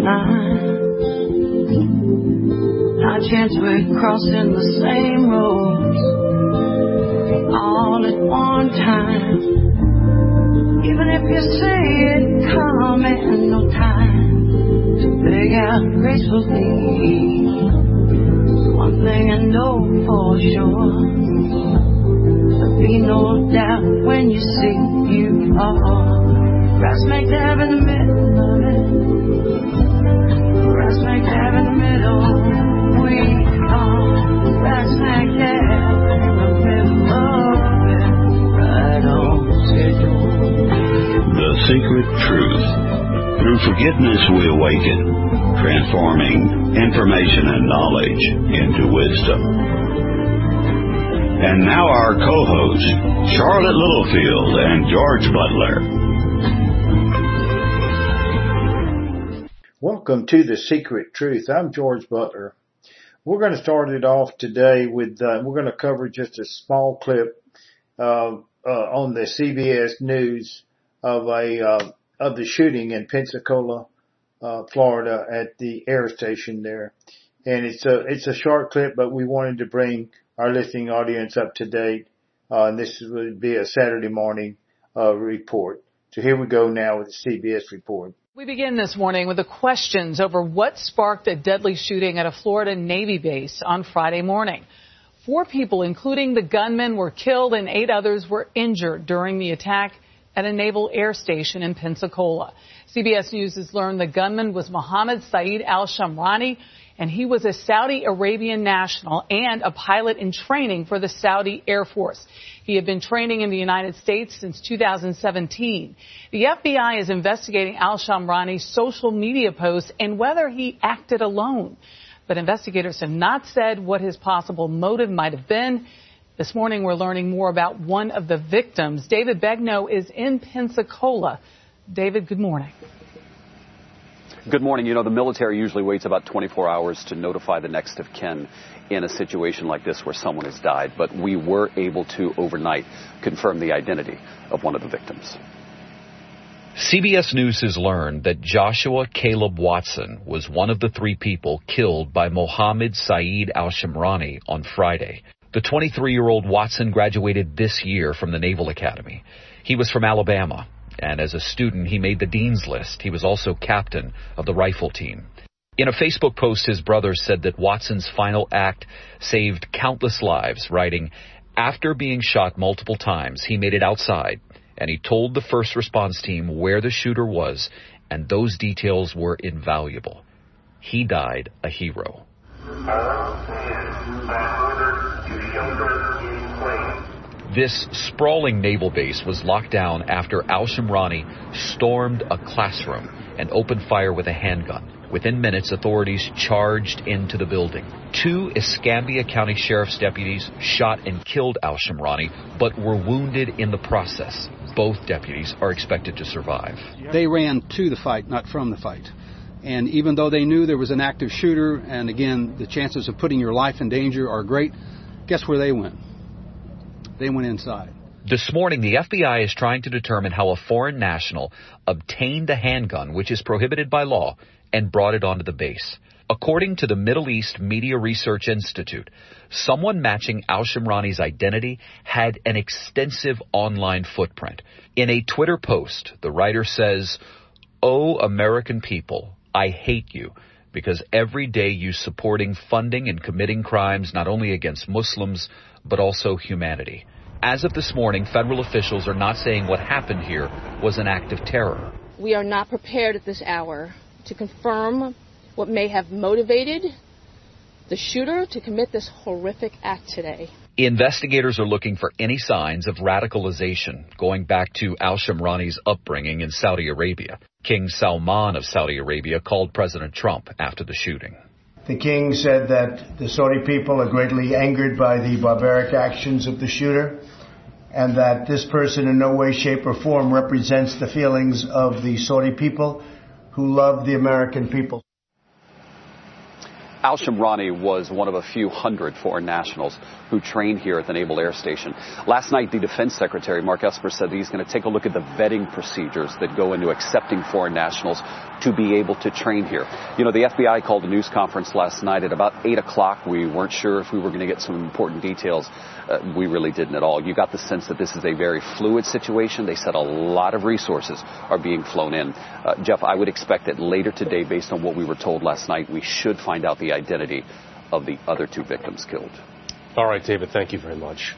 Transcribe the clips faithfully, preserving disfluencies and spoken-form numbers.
line. High chance we're crossing the same roads all at one time. Even if you say it coming, no time to beg out gracefully. One thing I know for sure, there'll be no doubt when you see you are. Right smack dab in the middle of it. Right smack dab in the middle. We are right smack dab in the middle of it. Right on schedule. The Secret Truth. Through forgiveness we awaken, transforming information and knowledge into wisdom. And now our co-hosts, Charlotte Littlefield and George Butler. Welcome to The Secret Truth. I'm George Butler. We're going to start it off today with, uh, we're going to cover just a small clip uh, uh, on the C B S News of a uh, of the shooting in Pensacola, uh, Florida, at the air station there. And it's a it's a short clip, but we wanted to bring our listening audience up to date. Uh, and this would be a Saturday morning uh, report. So here we go now with the C B S report. We begin this morning with the questions over what sparked a deadly shooting at a Florida Navy base on Friday morning. Four people, including the gunman, were killed and eight others were injured during the attack at a naval air station in Pensacola. C B S News has learned the gunman was Mohammed Saeed al-Shamrani, and he was a Saudi Arabian national and a pilot in training for the Saudi Air Force. He had been training in the United States since two thousand seventeen. The F B I is investigating al-Shamrani's social media posts and whether he acted alone. But investigators have not said what his possible motive might have been. This morning, we're learning more about one of the victims. David Begnaud is in Pensacola. David, good morning. Good morning. You know, the military usually waits about twenty-four hours to notify the next of kin in a situation like this where someone has died. But we were able to overnight confirm the identity of one of the victims. C B S News has learned that Joshua Caleb Watson was one of the three people killed by Mohammed Saeed al-Shamrani on Friday. The twenty-three-year-old Watson graduated this year from the Naval Academy. He was from Alabama, and as a student, he made the dean's list. He was also captain of the rifle team. In a Facebook post, his brother said that Watson's final act saved countless lives, writing, "After being shot multiple times, he made it outside, and he told the first response team where the shooter was, and those details were invaluable. He died a hero." This sprawling naval base was locked down after al-Shamrani stormed a classroom and opened fire with a handgun. Within minutes, authorities charged into the building. Two Escambia County Sheriff's deputies shot and killed al-Shamrani, but were wounded in the process. Both deputies are expected to survive. They ran to the fight, not from the fight. And even though they knew there was an active shooter, and again, the chances of putting your life in danger are great, guess where they went? They went inside. This morning, the F B I is trying to determine how a foreign national obtained the handgun, which is prohibited by law, and brought it onto the base. According to the Middle East Media Research Institute, someone matching al-Shamrani's identity had an extensive online footprint. In a Twitter post, the writer says, "Oh, American people, I hate you, because every day you supporting, funding, and committing crimes not only against Muslims, but also humanity." As of this morning, federal officials are not saying what happened here was an act of terror. We are not prepared at this hour to confirm what may have motivated the shooter to commit this horrific act today. Investigators are looking for any signs of radicalization going back to al-Shamrani's upbringing in Saudi Arabia. King Salman of Saudi Arabia called President Trump after the shooting. The king said that the Saudi people are greatly angered by the barbaric actions of the shooter, and that this person in no way, shape, or form represents the feelings of the Saudi people who love the American people. Al-Shamrani was one of a few hundred foreign nationals who trained here at the Naval Air Station. Last night, the Defense Secretary, Mark Esper, said that he's going to take a look at the vetting procedures that go into accepting foreign nationals to be able to train here. You know, the F B I called a news conference last night at about eight o'clock. We weren't sure if we were going to get some important details. Uh, we really didn't at all. You got the sense that this is a very fluid situation. They said a lot of resources are being flown in. Uh, Jeff, I would expect that later today, based on what we were told last night, we should find out the identity of the other two victims killed. All right, David, thank you very much.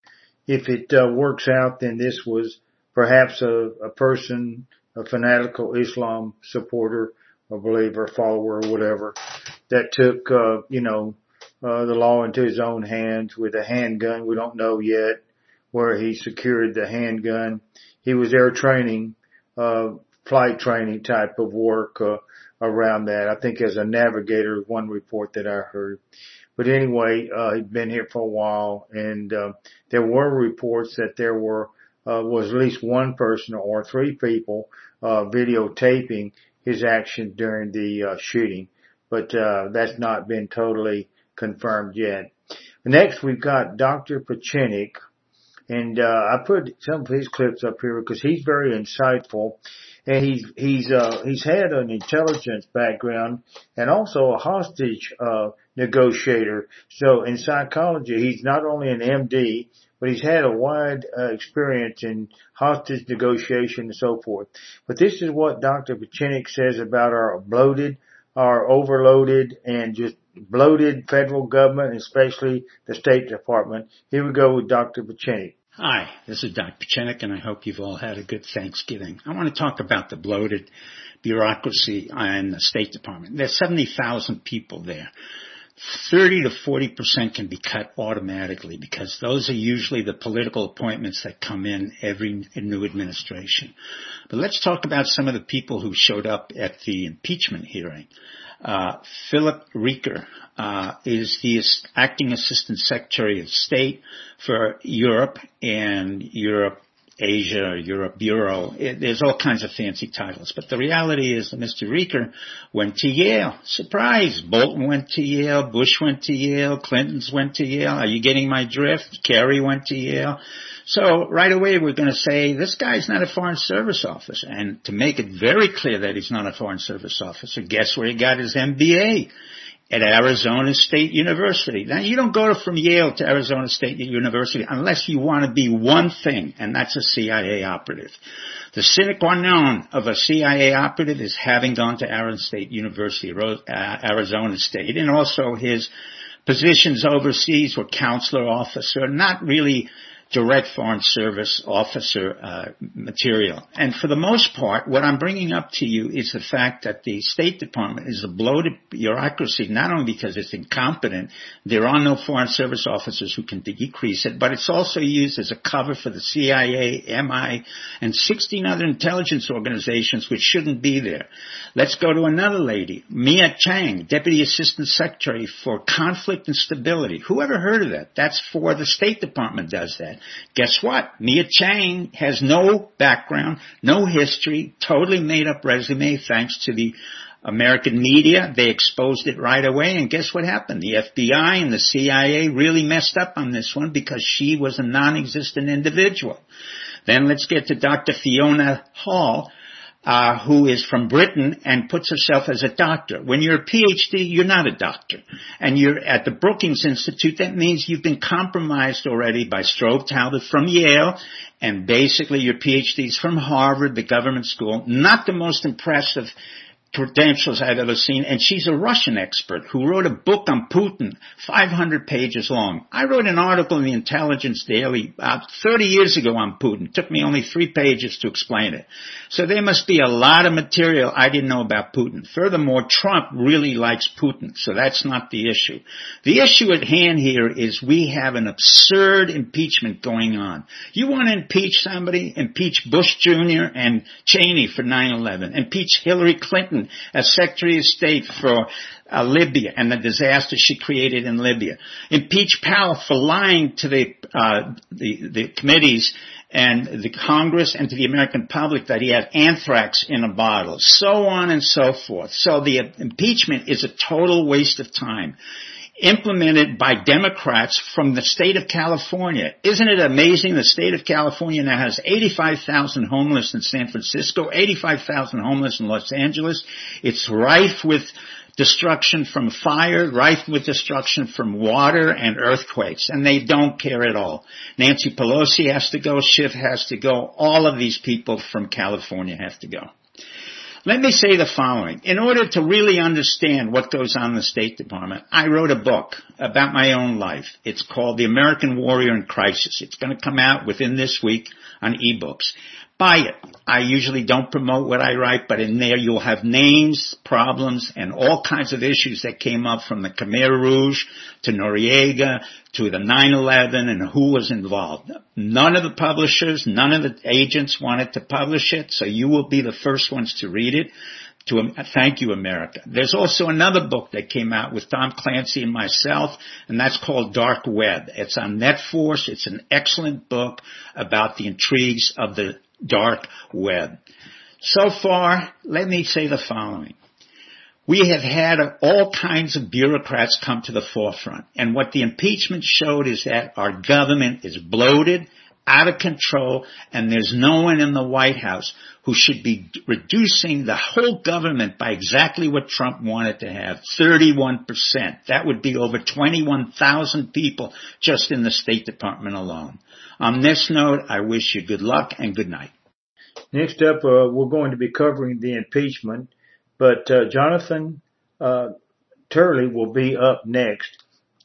If it uh, works out, then this was perhaps a, a person, a fanatical Islam supporter, a believer, follower, or whatever, that took, uh, you know, uh, the law into his own hands with a handgun. We don't know yet where he secured the handgun. He was air training, uh, flight training type of work, uh, around that. I think as a navigator, one report that I heard. But anyway, uh, he'd been here for a while, and, uh, there were reports that there were, uh, was at least one person or three people, uh, videotaping his actions during the, uh, shooting. But, uh, that's not been totally confirmed yet. Next, we've got Doctor Pieczenik, and, uh, I put some of his clips up here because he's very insightful. And he's, he's, uh, he's had an intelligence background and also a hostage, uh, negotiator. So in psychology, he's not only an M D, but he's had a wide, uh, experience in hostage negotiation and so forth. But this is what Doctor Pieczenik says about our bloated, our overloaded and just bloated federal government, especially the State Department. Here we go with Doctor Pieczenik. Hi, this is Doctor Pieczenik, and I hope you've all had a good Thanksgiving. I want to talk about the bloated bureaucracy in the State Department. There's seventy thousand people there. thirty to forty percent can be cut automatically because those are usually the political appointments that come in every new administration. But let's talk about some of the people who showed up at the impeachment hearing. Uh, Philip Rieker, uh, is the acting assistant secretary of state for Europe and Europe, Asia, Europe Bureau. It, there's all kinds of fancy titles. But the reality is that Mister Rieker went to Yale. Surprise! Bolton went to Yale. Bush went to Yale. Clinton's went to Yale. Are you getting my drift? Kerry went to Yale. So right away we're going to say this guy's not a Foreign Service officer. And to make it very clear that he's not a Foreign Service officer, guess where he got his M B A? At Arizona State University. Now, you don't go from Yale to Arizona State University unless you want to be one thing, and that's a C I A operative. The sine qua non of a C I A operative is having gone to Arizona State University, Arizona State, and also his positions overseas were counselor officer, not really direct Foreign Service officer uh, material. And for the most part, what I'm bringing up to you is the fact that the State Department is a bloated bureaucracy, not only because it's incompetent, there are no Foreign Service officers who can decrease it, but it's also used as a cover for the C I A, M I, and sixteen other intelligence organizations which shouldn't be there. Let's go to another lady, Mia Chang, Deputy Assistant Secretary for Conflict and Stability. Who ever heard of that? That's for the State Department does that. Guess what? Mia Chang has no background, no history, totally made up resume thanks to the American media. They exposed it right away, and guess what happened? The F B I and the C I A really messed up on this one because she was a non-existent individual. Then let's get to Doctor Fiona Hall, Uh, who is from Britain and puts herself as a doctor. When you're a P H D, you're not a doctor. And you're at the Brookings Institute, that means you've been compromised already by Strobe Talbot from Yale, and basically your P H D's from Harvard, the government school. Not the most impressive credentials I've ever seen, and she's a Russian expert who wrote a book on Putin, five hundred pages long. I wrote an article in the Intelligence Daily about thirty years ago on Putin. It took me only three pages to explain it. So there must be a lot of material I didn't know about Putin. Furthermore, Trump really likes Putin, so that's not the issue. The issue at hand here is we have an absurd impeachment going on. You want to impeach somebody? Impeach Bush Junior and Cheney for nine eleven. Impeach Hillary Clinton as Secretary of State for uh, Libya and the disaster she created in Libya. Impeach Powell for lying to the, uh, the, the committees and the Congress and to the American public that he had anthrax in a bottle, so on and so forth. So the impeachment is a total waste of time, implemented by Democrats from the state of California. Isn't it amazing? The state of California now has eighty-five thousand homeless in San Francisco, eighty-five thousand homeless in Los Angeles. It's rife with destruction from fire, rife with destruction from water and earthquakes, and they don't care at all. Nancy Pelosi has to go, Schiff has to go, all of these people from California have to go. Let me say the following. In order to really understand what goes on in the State Department, I wrote a book about my own life. It's called The American Warrior in Crisis. It's going to come out within this week on ebooks. Buy it. I usually don't promote what I write, but in there you'll have names, problems, and all kinds of issues that came up from the Khmer Rouge to Noriega to the nine eleven and who was involved. None of the publishers, none of the agents wanted to publish it, so you will be the first ones to read it. To um, thank you, America. There's also another book that came out with Tom Clancy and myself, and that's called Dark Web. It's on NetForce. It's an excellent book about the intrigues of the dark web. So far, let me say the following. We have had all kinds of bureaucrats come to the forefront, and what the impeachment showed is that our government is bloated, out of control, and there's no one in the White House who should be reducing the whole government by exactly what Trump wanted to have, thirty-one percent. That would be over twenty-one thousand people just in the State Department alone. On this note, I wish you good luck and good night. Next up, uh, we're going to be covering the impeachment, but uh, Jonathan uh, Turley will be up next,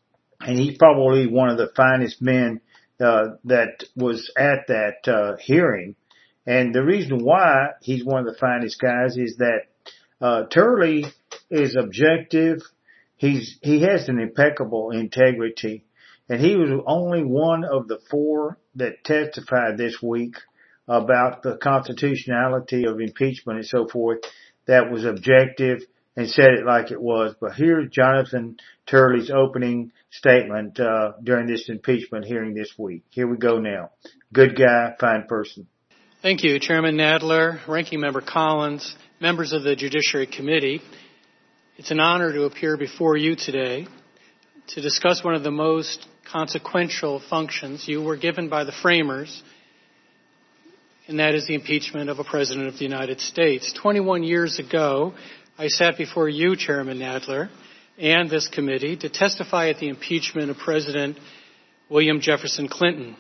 and he's probably one of the finest men uh, that was at that uh, hearing. And the reason why he's one of the finest guys is that uh, Turley is objective. He's he has an impeccable integrity. And he was only one of the four that testified this week about the constitutionality of impeachment and so forth that was objective and said it like it was. But here's Jonathan Turley's opening statement uh, during this impeachment hearing this week. Here we go now. Good guy, fine person. Thank you, Chairman Nadler, Ranking Member Collins, members of the Judiciary Committee. It's an honor to appear before you today to discuss one of the most consequential functions you were given by the framers, and that is the impeachment of a president of the United States. twenty-one years ago, I sat before you, Chairman Nadler, and this committee to testify at the impeachment of President William Jefferson Clinton.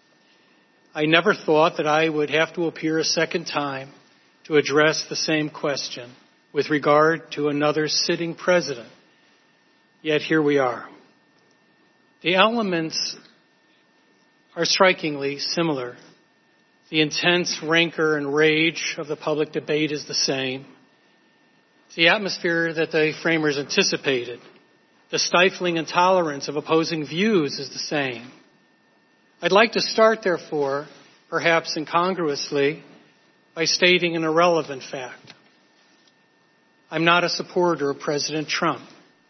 I never thought that I would have to appear a second time to address the same question with regard to another sitting president. Yet here we are. The elements are strikingly similar. The intense rancor and rage of the public debate is the same. The atmosphere that the framers anticipated, the stifling intolerance of opposing views is the same. I'd like to start, therefore, perhaps incongruously, by stating an irrelevant fact. I'm not a supporter of President Trump.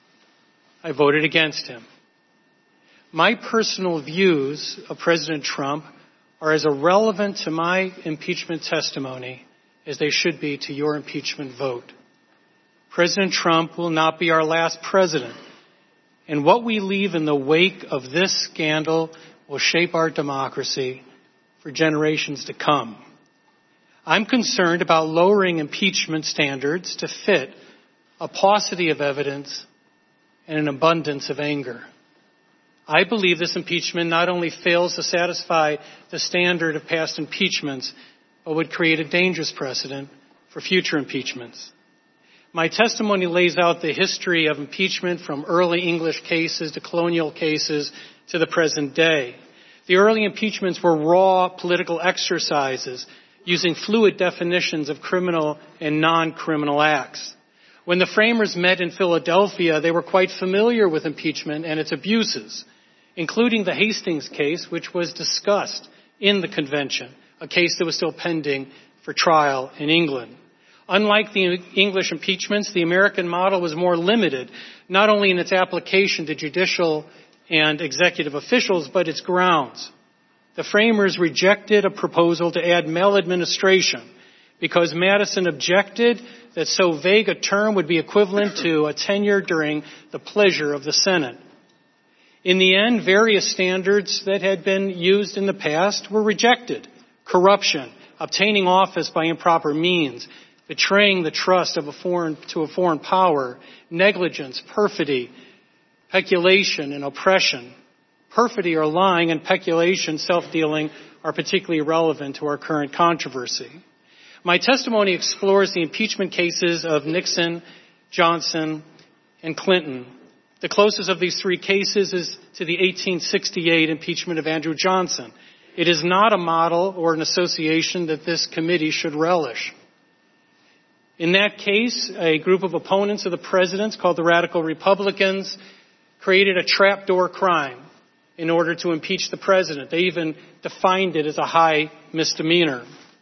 I voted against him. My personal views of President Trump are as irrelevant to my impeachment testimony as they should be to your impeachment vote. President Trump will not be our last president, and what we leave in the wake of this scandal will shape our democracy for generations to come. I'm concerned about lowering impeachment standards to fit a paucity of evidence and an abundance of anger. I believe this impeachment not only fails to satisfy the standard of past impeachments, but would create a dangerous precedent for future impeachments. My testimony lays out the history of impeachment from early English cases to colonial cases to the present day. The early impeachments were raw political exercises using fluid definitions of criminal and non-criminal acts. When the framers met in Philadelphia, they were quite familiar with impeachment and its abuses, including the Hastings case, which was discussed in the convention, a case that was still pending for trial in England. Unlike the English impeachments, the American model was more limited, not only in its application to judicial and executive officials, but its grounds. the framers rejected a proposal to add maladministration because Madison objected that so vague a term would be equivalent to a tenure during the pleasure of the Senate. In the end, various standards that had been used in the past were rejected. Corruption, obtaining office by improper means, betraying the trust of a foreign to a foreign power, negligence, perfidy, peculation, and oppression. Perfidy or lying and peculation, self-dealing, are particularly relevant to our current controversy. My testimony explores the impeachment cases of Nixon, Johnson, and Clinton. The closest of these three cases is to the eighteen sixty-eight impeachment of Andrew Johnson. It is not a model or an association that this committee should relish. In that case, a group of opponents of the presidents called the Radical Republicans created a trapdoor crime in order to impeach the president. They even defined it as a high misdemeanor.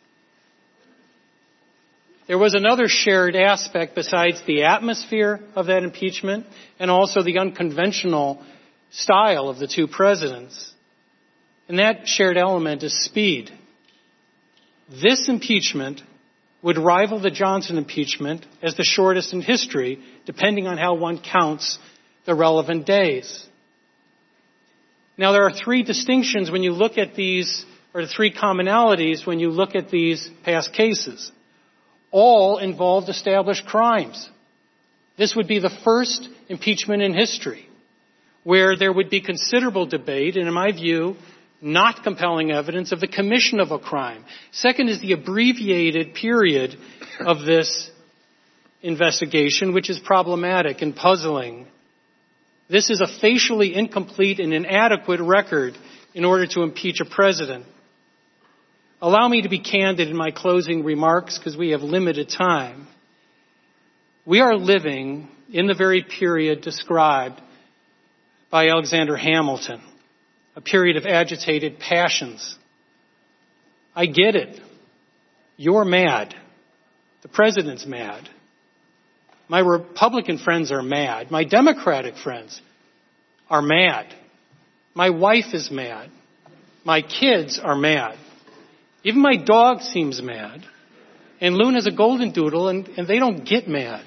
There was another shared aspect besides the atmosphere of that impeachment and also the unconventional style of the two presidents. And that shared element is speed. This impeachment would rival the Johnson impeachment as the shortest in history, depending on how one counts the relevant days. Now, there are three distinctions when you look at these, or three commonalities when you look at these past cases. All involved established crimes. This would be the first impeachment in history where there would be considerable debate and, in my view, not compelling evidence of the commission of a crime. Second is the abbreviated period of this investigation, which is problematic and puzzling. This is a facially incomplete and inadequate record in order to impeach a president. Allow me to be candid in my closing remarks because we have limited time. We are living in the very period described by Alexander Hamilton, a period of agitated passions. I get it. You're mad. The president's mad. My Republican friends are mad. My Democratic friends are mad. My wife is mad. My kids are mad. Even my dog seems mad. And Luna's a golden doodle, and, and they don't get mad.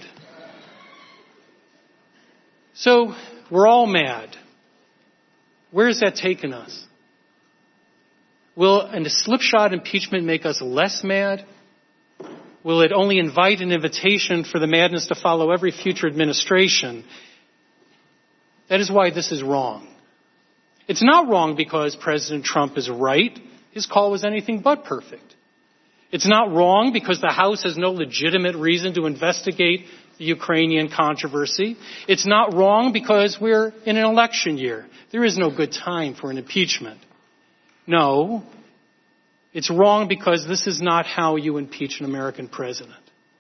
So we're all mad. Where has that taken us? Will a slipshod impeachment make us less mad? Will it only invite an invitation for the madness to follow every future administration? That is why this is wrong. It's not wrong because President Trump is right. His call was anything but perfect. It's not wrong because the House has no legitimate reason to investigate the Ukrainian controversy. It's not wrong because we're in an election year. There is no good time for an impeachment. No, it's wrong because this is not how you impeach an American president.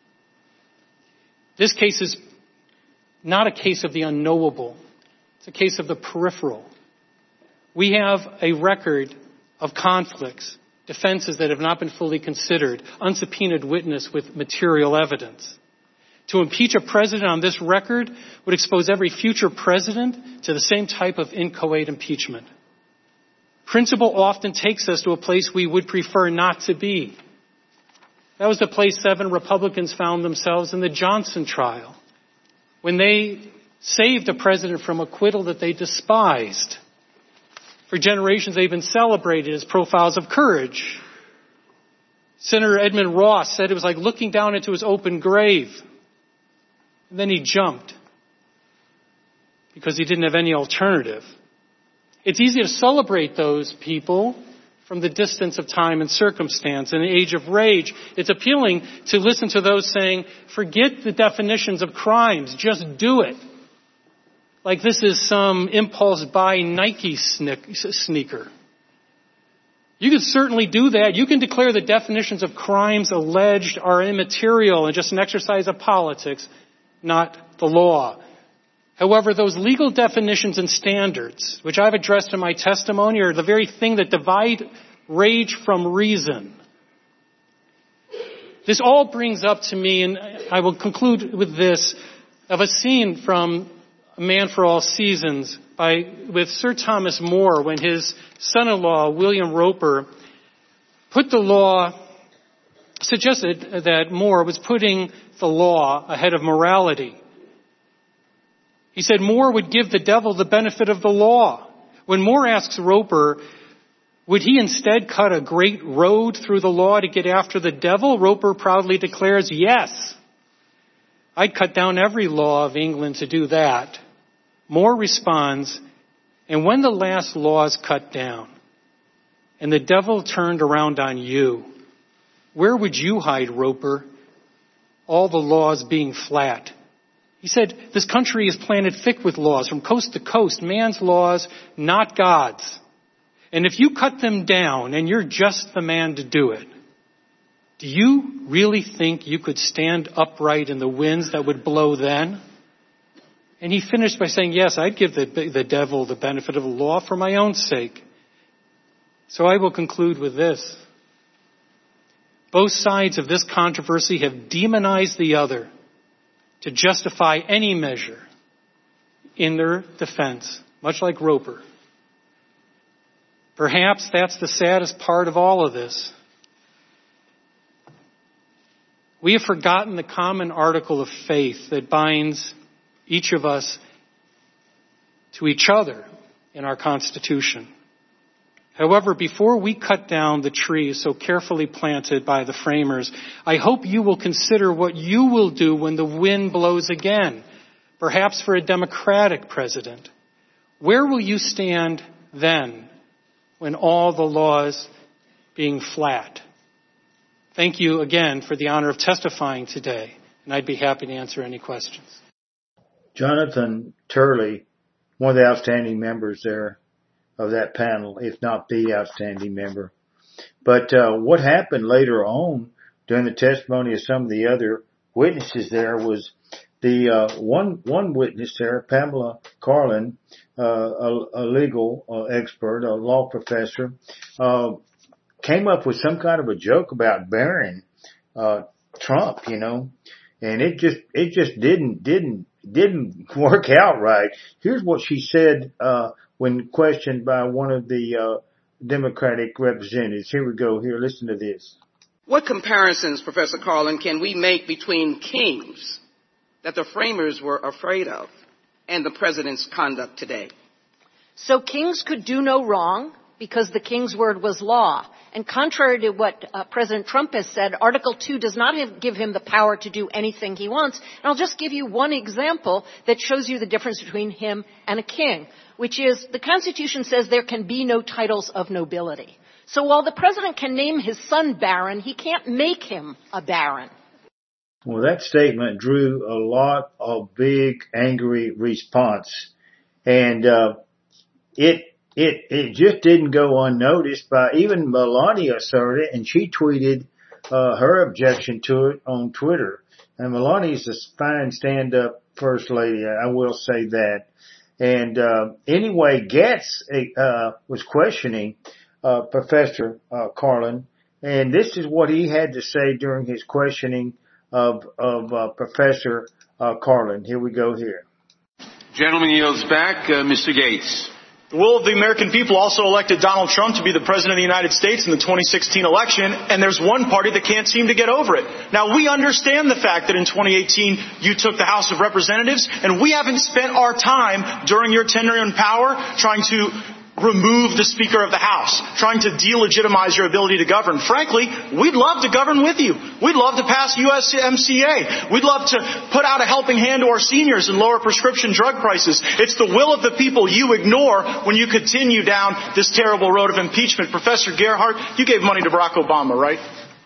This case is not a case of the unknowable. It's a case of the peripheral. We have a record of conflicts, defenses that have not been fully considered, unsubpoenaed witness with material evidence. To impeach a president on this record would expose every future president to the same type of inchoate impeachment. Principle often takes us to a place we would prefer not to be. That was the place seven Republicans found themselves in the Johnson trial, when they saved a president from acquittal that they despised. For generations, they've been celebrated as profiles of courage. Senator Edmund Ross said it was like looking down into his open grave. And then he jumped because he didn't have any alternative. It's easy to celebrate those people from the distance of time and circumstance. In the age of rage, it's appealing to listen to those saying, forget the definitions of crimes, just do it. Like this is some impulse buy Nike sneaker. You can certainly do that. You can declare the definitions of crimes alleged are immaterial and just an exercise of politics, not the law. However, those legal definitions and standards, which I've addressed in my testimony, are the very thing that divide rage from reason. This all brings up to me, and I will conclude with this, of a scene from A Man for All Seasons by with Sir Thomas More when his son-in-law, William Roper, put the law, suggested that More was putting the law ahead of morality. He said More would give the devil the benefit of the law. When More asks Roper, would he instead cut a great road through the law to get after the devil? Roper proudly declares, yes, I'd cut down every law of England to do that. More responds, and when the last law is cut down and the devil turned around on you, where would you hide, Roper? All the laws being flat. He said, this country is planted thick with laws from coast to coast, man's laws, not God's. And if you cut them down and you're just the man to do it, do you really think you could stand upright in the winds that would blow then? And he finished by saying, yes, I'd give the, the devil the benefit of the law for my own sake. So I will conclude with this. Both sides of this controversy have demonized the other to justify any measure in their defense, much like Roper. Perhaps that's the saddest part of all of this. We have forgotten the common article of faith that binds each of us to each other in our Constitution. However, before we cut down the tree so carefully planted by the framers, I hope you will consider what you will do when the wind blows again, perhaps for a Democratic president. Where will you stand then when all the laws being flat? Thank you again for the honor of testifying today, and I'd be happy to answer any questions. Jonathan Turley, one of the outstanding members there of that panel, if not the outstanding member. But uh, what happened later on during the testimony of some of the other witnesses there was the uh, one one witness there, Pamela Karlan, uh, a, a legal uh, expert, a law professor, uh, came up with some kind of a joke about burying uh, Trump, you know, and it just it just didn't didn't didn't work out right. Here's what she said uh, when questioned by one of the uh, Democratic representatives. Here we go. Here, listen to this. What comparisons, Professor Karlan, can we make between kings that the framers were afraid of and the president's conduct today? So kings could do no wrong because the king's word was law. And contrary to what uh, President Trump has said, Article two does not have, give him the power to do anything he wants. And I'll just give you one example that shows you the difference between him and a king, which is the Constitution says there can be no titles of nobility. So while the president can name his son Baron, he can't make him a baron. Well, that statement drew a lot of big, angry response. And uh, it It, it just didn't go unnoticed by even Melania asserted, and she tweeted, uh, her objection to it on Twitter. And Melania's a fine stand-up first lady, I will say that. And, uh, anyway, Getz, uh, was questioning, uh, Professor, uh, Karlan, and this is what he had to say during his questioning of, of, uh, Professor, uh, Karlan. Here we go here. Gentleman yields back, uh, Mister Gates. The will of the American people also elected Donald Trump to be the President of the United States in the twenty sixteen election, and there's one party that can't seem to get over it. Now, we understand the fact that in twenty eighteen you took the House of Representatives, and we haven't spent our time during your tenure in power trying to remove the Speaker of the House, trying to delegitimize your ability to govern. Frankly, we'd love to govern with you. We'd love to pass U S M C A. We'd love to put out a helping hand to our seniors and lower prescription drug prices. It's the will of the people you ignore when you continue down this terrible road of impeachment. Professor Gerhardt, you gave money to Barack Obama, right?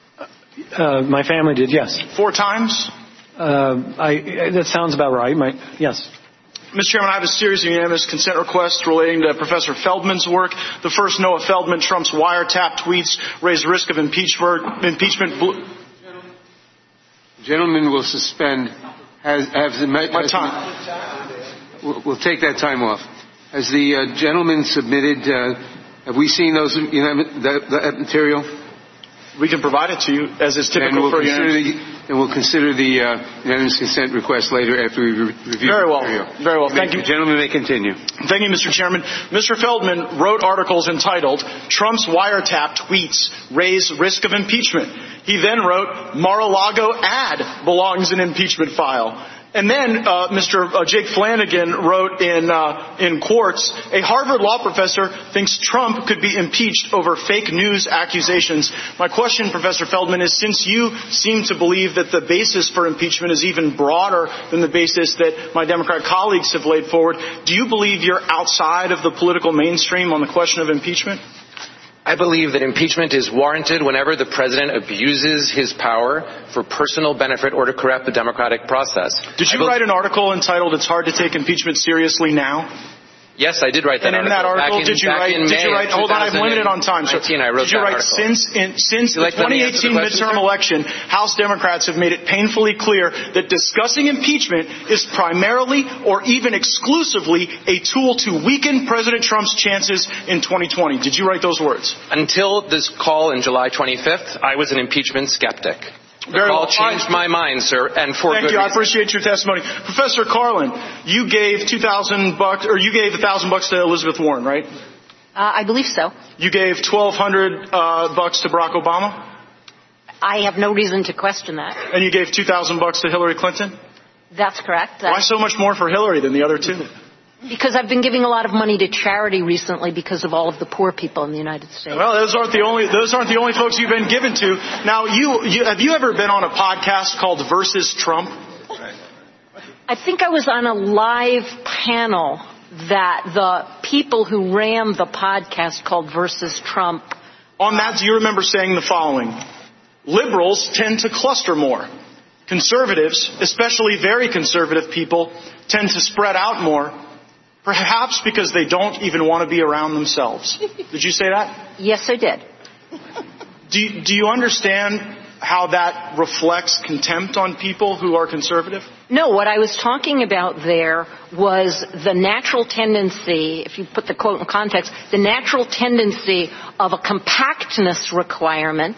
Uh, my family did, yes. Four times? Uh, I, that sounds about right. My, yes. Mister Chairman, I have a series of unanimous consent requests relating to Professor Feldman's work. The first, Noah Feldman, Trump's wiretap tweets raise risk of impeachment. impeachment. The gentleman will suspend. Has, has the, My has time. The, we'll, we'll take that time off. Has the uh, gentleman submitted, uh, have we seen those, you know, that, that material? We can provide it to you, as is typical and we'll for consider unanimous. the, and we'll consider the uh, unanimous consent request later after we re- review Very the well. material. Very well. Thank you. The gentleman may continue. Thank you, Mister Chairman. Mister Feldman wrote articles entitled, Trump's Wiretap Tweets Raise Risk of Impeachment. He then wrote, Mar-a-Lago ad belongs in impeachment file. And then uh, Mister Uh, Jake Flanagan wrote in uh, in Quartz, a Harvard law professor thinks Trump could be impeached over fake news accusations. My question, Professor Feldman, is since you seem to believe that the basis for impeachment is even broader than the basis that my Democrat colleagues have laid forward, do you believe you're outside of the political mainstream on the question of impeachment? I believe that impeachment is warranted whenever the president abuses his power for personal benefit or to corrupt the democratic process. Did you be- write an article entitled, It's Hard to Take Impeachment Seriously Now? Yes, I did write that and article. And in that article, in, did you write, did you write, hold on, I'm limited on time. So I wrote did you that write, article. since, in, since the like twenty eighteen the question, midterm sir? election, House Democrats have made it painfully clear that discussing impeachment is primarily or even exclusively a tool to weaken President Trump's chances in twenty twenty. Did you write those words? Until this call in July twenty-fifth, I was an impeachment skeptic. The Very call well. changed my mind, sir, and for Thank good you. reason. I appreciate your testimony. Professor Carlin, you gave two thousand bucks, or you gave a thousand bucks to Elizabeth Warren, right? Uh, I believe so. You gave twelve hundred uh, bucks to Barack Obama, I have no reason to question that. and you gave two thousand bucks to Hillary Clinton. That's correct. Why That's so much more for Hillary than the other two? because I've been giving a lot of money to charity recently because of all of the poor people in the United States. Well, those aren't the only those aren't the only folks you've been given to. Now, you, you have you ever been on a podcast called Versus Trump? I think I was on a live panel that the people who ran the podcast called Versus Trump. On that, do you remember saying the following? Liberals tend to cluster more. Conservatives, especially very conservative people, tend to spread out more. Perhaps because they don't even want to be around themselves. Did you say that? Yes, I did. Do you, do you understand how that reflects contempt on people who are conservative? No, what I was talking about there was the natural tendency, if you put the quote in context, the natural tendency of a compactness requirement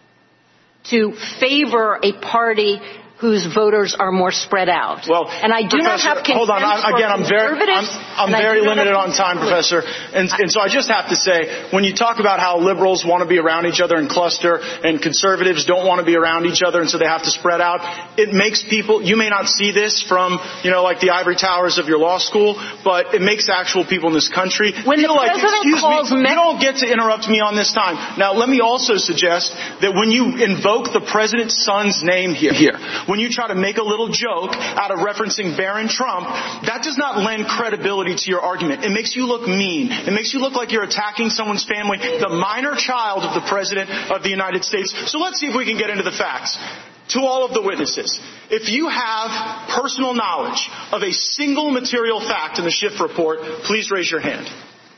to favor a party whose voters are more spread out. Well, and I do Professor, not have contempt hold on. I, again, I'm very, conservatives. I'm, I'm very limited on time, Professor. And, and so I just have to say, when you talk about how liberals want to be around each other and cluster, and conservatives don't want to be around each other, and so they have to spread out, it makes people. You may not see this from, you know, like the ivory towers of your law school, but it makes actual people in this country when feel the like, president excuse calls me, me- you don't get to interrupt me on this time. Now, let me also suggest that when you invoke the president's son's name here, here when you try to make a little joke out of referencing Barron Trump, that does not lend credibility to your argument. It makes you look mean. It makes you look like you're attacking someone's family, the minor child of the President of the United States. So let's see if we can get into the facts. To all of the witnesses, if you have personal knowledge of a single material fact in the Schiff report, please raise your hand.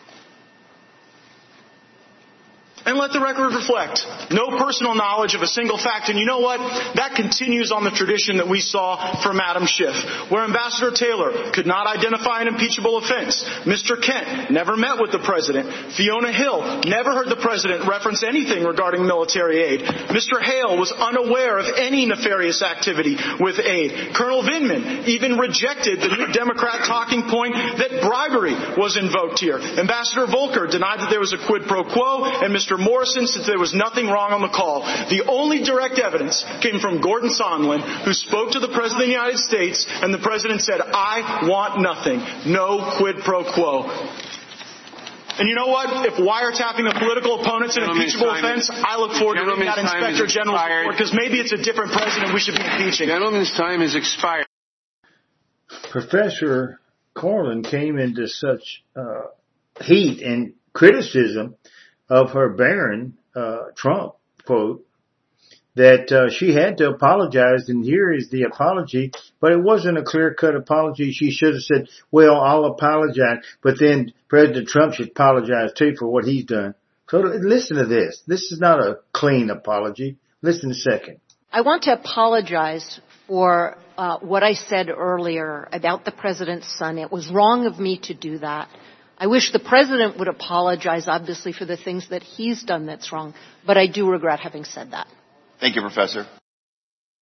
And let the record reflect. No personal knowledge of a single fact. And you know what? That continues on the tradition that we saw from Adam Schiff, where Ambassador Taylor could not identify an impeachable offense. Mister Kent never met with the president. Fiona Hill never heard the president reference anything regarding military aid. Mister Hale was unaware of any nefarious activity with aid. Colonel Vindman even rejected the new Democrat talking point that bribery was invoked here. Ambassador Volker denied that there was a quid pro quo, and Mister Morrison said there was nothing wrong on the call. The only direct evidence came from Gordon Sondland, who spoke to the President of the United States, and the President said, I want nothing. No quid pro quo. And you know what? If wiretapping a political opponent's an impeachable offense, I look forward to reading that Inspector General's report, because maybe it's a different president we should be impeaching. Gentleman's time has expired. Professor Carlin came into such uh, heat and criticism of her Barron uh, Trump quote that uh, she had to apologize, and here is the apology, but it wasn't a clear-cut apology. She should have said, well, I'll apologize, but then President Trump should apologize too for what he's done. So listen to this. This is not a clean apology. Listen a second. I want to apologize for uh, what I said earlier about the president's son. It was wrong of me to do that. I wish the president would apologize, obviously, for the things that he's done that's wrong, but I do regret having said that. Thank you, Professor.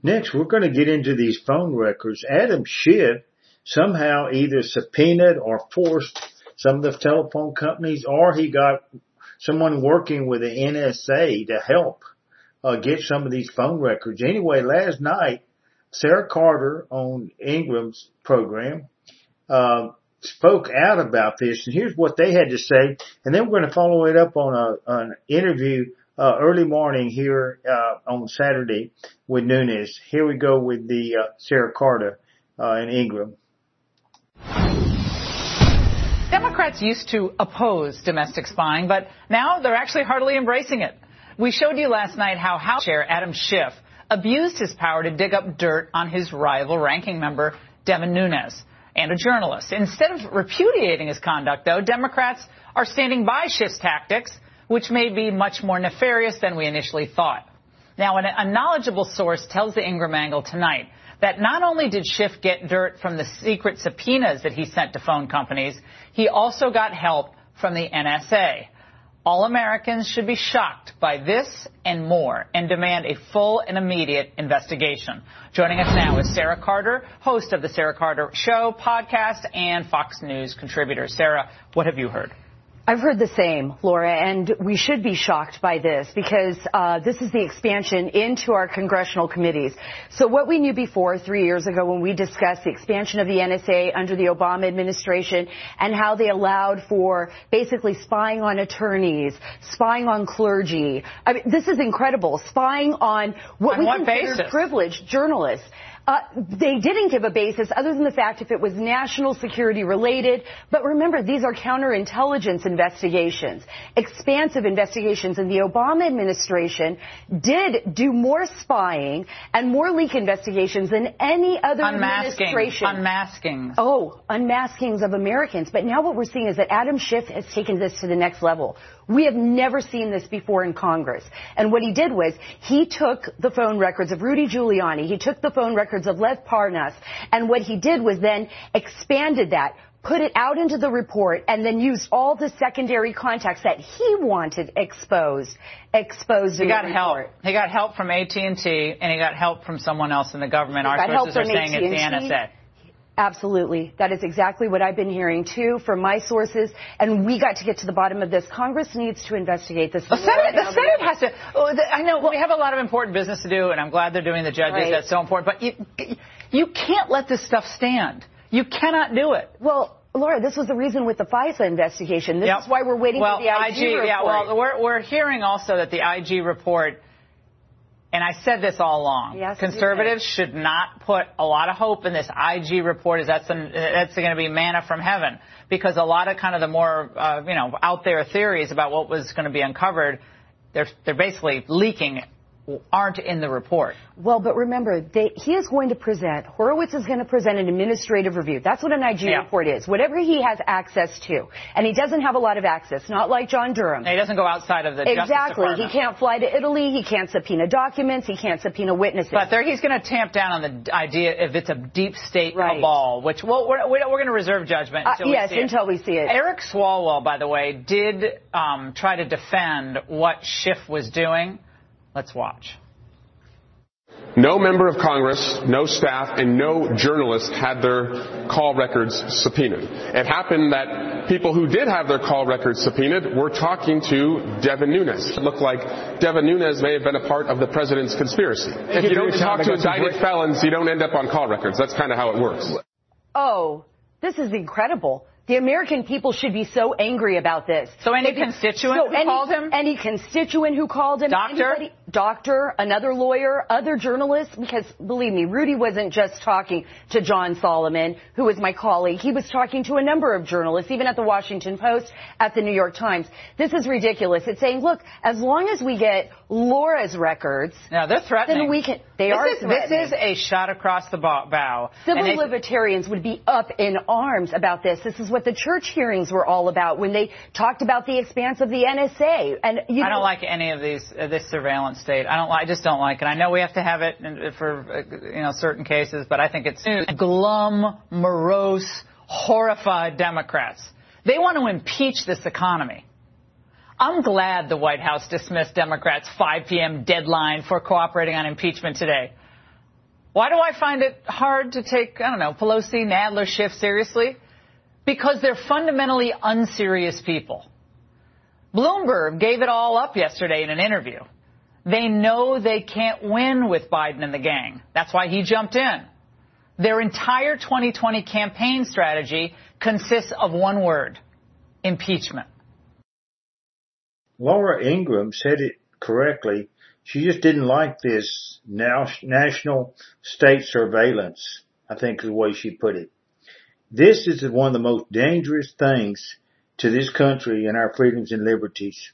Next, we're going to get into these phone records. Adam Schiff somehow either subpoenaed or forced some of the telephone companies, or he got someone working with the N S A to help uh, get some of these phone records. Anyway, last night, Sarah Carter on Ingram's program uh, spoke out about this, and here's what they had to say. And then we're going to follow it up on a, an interview uh, early morning here uh, on Saturday with Nunes. Here we go with the uh, Sarah Carter uh, and Ingram. Democrats used to oppose domestic spying, but now they're actually heartily embracing it. We showed you last night how House Chair Adam Schiff abused his power to dig up dirt on his rival ranking member, Devin Nunes, and a journalist. Instead of repudiating his conduct, though, Democrats are standing by Schiff's tactics, which may be much more nefarious than we initially thought. Now, a knowledgeable source tells the Ingram angle tonight that not only did Schiff get dirt from the secret subpoenas that he sent to phone companies, he also got help from the N S A. All Americans should be shocked by this and more and demand a full and immediate investigation. Joining us now is Sarah Carter, host of the Sarah Carter Show podcast and Fox News contributor. Sarah, what have you heard? I've heard the same, Laura, and we should be shocked by this because uh, this is the expansion into our congressional committees. So what we knew before, three years ago, when we discussed the expansion of the N S A under the Obama administration and how they allowed for basically spying on attorneys, spying on clergy. I mean, this is incredible. Spying on what on we what consider basis? privileged journalists. Uh, they didn't give a basis other than the fact if it was national security related. But remember, these are counterintelligence investigations, expansive investigations. And the Obama administration did do more spying and more leak investigations than any other Unmasking, administration. Unmasking. Oh, unmaskings of Americans. But now what we're seeing is that Adam Schiff has taken this to the next level. We have never seen this before in Congress. And what he did was he took the phone records of Rudy Giuliani. He took the phone records of Lev Parnas. And what he did was then expanded that, put it out into the report, and then used all the secondary contacts that he wanted exposed. Exposed. He got help. He got help from A T and T, and he got help from someone else in the government. He Our sources are saying it's the N S A. Absolutely. That is exactly what I've been hearing, too, from my sources. And we got to get to the bottom of this. Congress needs to investigate this. The Senate, the Senate has to. Oh, the, I know well, we have a lot of important business to do, and I'm glad they're doing the judges. Right. That's so important. But you, you can't let this stuff stand. You cannot do it. Well, Laura, this was the reason with the FISA investigation. This yep. is why we're waiting well, for the I G, I G report. Yeah, well, we're, we're hearing also that the I G report, and I said this all along, yes, conservatives should not put a lot of hope in this I G report as that's, an, that's going to be manna from heaven, because a lot of kind of the more, uh, you know, out there theories about what was going to be uncovered, they're, they're basically leaking aren't in the report. Well, but remember, they, he is going to present, Horowitz is going to present an administrative review. That's what an I G yeah. report is. Whatever he has access to. And he doesn't have a lot of access, not like John Durham. And he doesn't go outside of the Exactly. Justice Department. He can't fly to Italy. He can't subpoena documents. He can't subpoena witnesses. But there, he's going to tamp down on the idea if it's a deep state right. cabal, which well, we're, we're going to reserve judgment until uh, yes, we see until it. we see it. Eric Swalwell, by the way, did um, try to defend what Schiff was doing. Let's watch. No member of Congress, no staff, and no journalist had their call records subpoenaed. It happened that people who did have their call records subpoenaed were talking to Devin Nunes. It looked like Devin Nunes may have been a part of the president's conspiracy. If you don't talk to indicted felons, you don't end up on call records. That's kind of how it works. Oh, this is incredible. The American people should be so angry about this. So any Maybe, constituent so who any, called him? Any constituent who called him? Doctor? Anybody, doctor, another lawyer, other journalists? Because, believe me, Rudy wasn't just talking to John Solomon, who was my colleague. He was talking to a number of journalists, even at the Washington Post, at the New York Times. This is ridiculous. It's saying, look, as long as we get Laura's records... No, they're threatening. Then we can... They this are is, threatening. This is a shot across the bow. Civil they, libertarians would be up in arms about this. This is what the church hearings were all about when they talked about the expanse of the N S A. And you know, I don't like any of these uh, this surveillance state. I don't. I just don't like it. I know we have to have it in, for uh, you know certain cases, but I think it's glum, morose, horrified Democrats. They want to impeach this economy. I'm glad the White House dismissed Democrats' five p.m. deadline for cooperating on impeachment today. Why do I find it hard to take, I don't know, Pelosi, Nadler, Schiff seriously? Because they're fundamentally unserious people. Bloomberg gave it all up yesterday in an interview. They know they can't win with Biden and the gang. That's why he jumped in. Their entire twenty twenty campaign strategy consists of one word: impeachment. Laura Ingraham said it correctly. She just didn't like this now national state surveillance, I think is the way she put it. This is one of the most dangerous things to this country and our freedoms and liberties.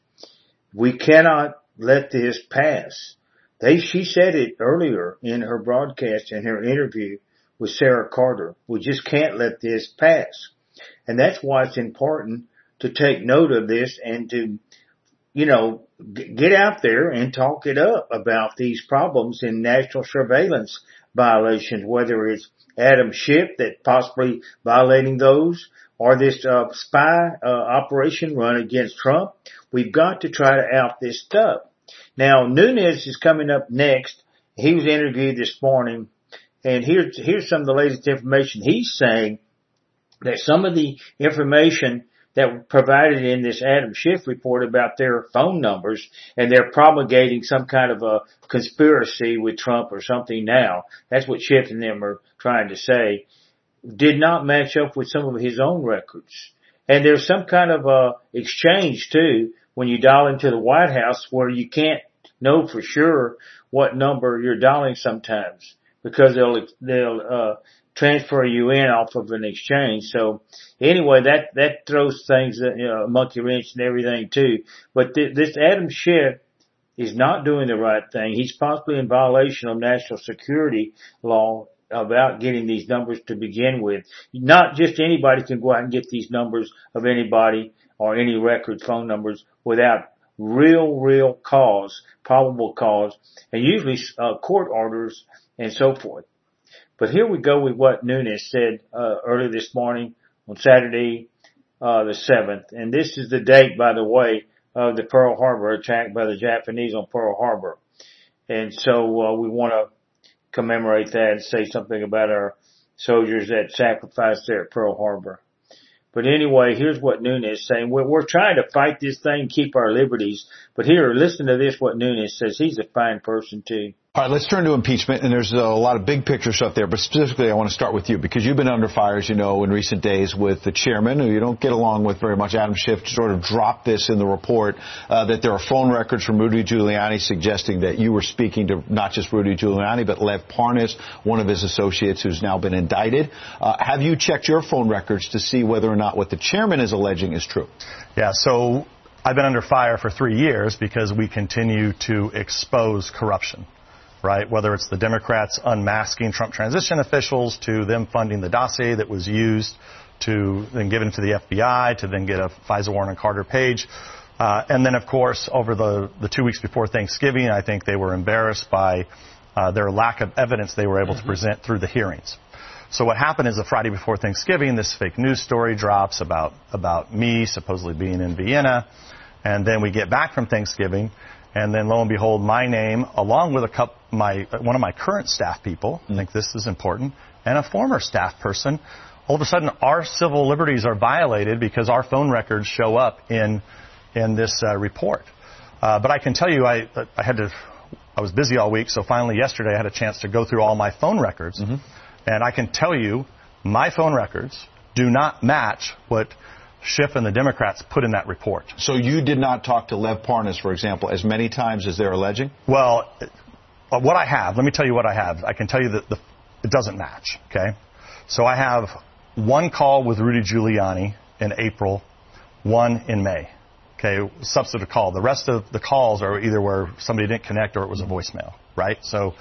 We cannot let this pass. They, she said it earlier in her broadcast, in her interview with Sarah Carter. We just can't let this pass. And that's why it's important to take note of this and to, you know, get out there and talk it up about these problems in national surveillance violations, whether it's Adam Schiff that possibly violating those or this uh, spy uh, operation run against Trump. We've got to try to out this stuff. Now, Nunes is coming up next. He was interviewed this morning, and here's, here's some of the latest information. He's saying that some of the information that were provided in this Adam Schiff report about their phone numbers, and they're promulgating some kind of a conspiracy with Trump or something now. That's what Schiff and them are trying to say. Did not match up with some of his own records. And there's some kind of a exchange too when you dial into the White House where you can't know for sure what number you're dialing sometimes because they'll, they'll, uh, transfer you in off of an exchange. So anyway, that, that throws things, you know, a monkey wrench and everything too. But th- this Adam Schiff is not doing the right thing. He's possibly in violation of national security law about getting these numbers to begin with. Not just anybody can go out and get these numbers of anybody or any record phone numbers without real, real cause, probable cause, and usually uh, court orders and so forth. But here we go with what Nunes said uh, early this morning on Saturday, uh, the seventh. And this is the date, by the way, of the Pearl Harbor attack by the Japanese on Pearl Harbor. And so uh, we want to commemorate that and say something about our soldiers that sacrificed there at Pearl Harbor. But anyway, here's what Nunes is saying. We're, we're trying to fight this thing, keep our liberties. But here, listen to this, what Nunes says. He's a fine person, too. All right, let's turn to impeachment, and there's a lot of big picture stuff there, but specifically I want to start with you because you've been under fire, as you know, in recent days with the chairman, who you don't get along with very much, Adam Schiff, sort of dropped this in the report uh, that there are phone records from Rudy Giuliani suggesting that you were speaking to not just Rudy Giuliani, but Lev Parnas, one of his associates who's now been indicted. Uh, have you checked your phone records to see whether or not what the chairman is alleging is true? Yeah, so I've been under fire for three years because we continue to expose corruption. Right, whether it's the Democrats unmasking Trump transition officials to them funding the dossier that was used to then given to the F B I to then get a FISA warrant on Carter Page. Uh, and then, of course, over the, the two weeks before Thanksgiving, I think they were embarrassed by uh, their lack of evidence they were able mm-hmm. to present through the hearings. So what happened is the Friday before Thanksgiving, this fake news story drops about, about me supposedly being in Vienna. And then we get back from Thanksgiving. And then, lo and behold, my name, along with a couple, my one of my current staff people, I think this is important, and a former staff person, all of a sudden our civil liberties are violated because our phone records show up in in this uh, report. Uh, but I can tell you, I I had to, I was busy all week, so finally yesterday I had a chance to go through all my phone records, mm-hmm. and I can tell you, my phone records do not match what Schiff and the Democrats put in that report. So you did not talk to Lev Parnas, for example, as many times as they're alleging? Well, what I have, let me tell you what I have. I can tell you that the, it doesn't match, okay? So I have one call with Rudy Giuliani in April, one in May, okay, substantive call. The rest of the calls are either where somebody didn't connect or it was a voicemail, right? So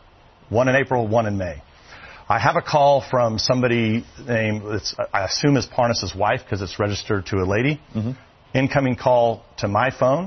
one in April, one in May. I have a call from somebody named, it's, I assume is Parnas' wife because it's registered to a lady. Mm-hmm. Incoming call to my phone.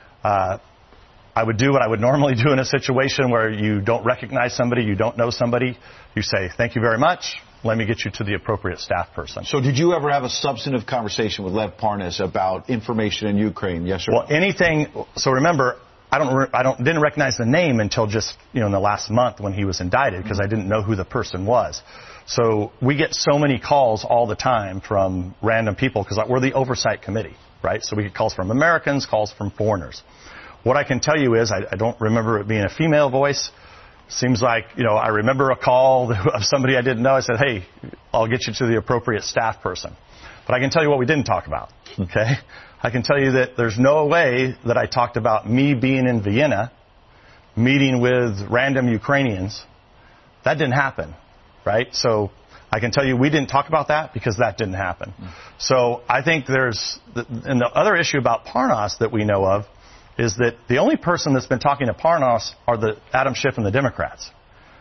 Uh, I would do what I would normally do in a situation where you don't recognize somebody, you don't know somebody. You say, thank you very much. Let me get you to the appropriate staff person. So did you ever have a substantive conversation with Lev Parnas about information in Ukraine? Yes or well, no? Anything. So remember, I don't, re- I don't, didn't recognize the name until just, you know, in the last month when he was indicted because I didn't know who the person was. So we get so many calls all the time from random people because we're the oversight committee, right? So we get calls from Americans, calls from foreigners. What I can tell you is I, I don't remember it being a female voice. Seems like, you know, I remember a call of somebody I didn't know. I said, hey, I'll get you to the appropriate staff person. But I can tell you what we didn't talk about, okay? I can tell you that there's no way that I talked about me being in Vienna, meeting with random Ukrainians. That didn't happen, right? So I can tell you we didn't talk about that because that didn't happen. Mm. So I think there's, and the other issue about Parnas that we know of is that the only person that's been talking to Parnas are the Adam Schiff and the Democrats.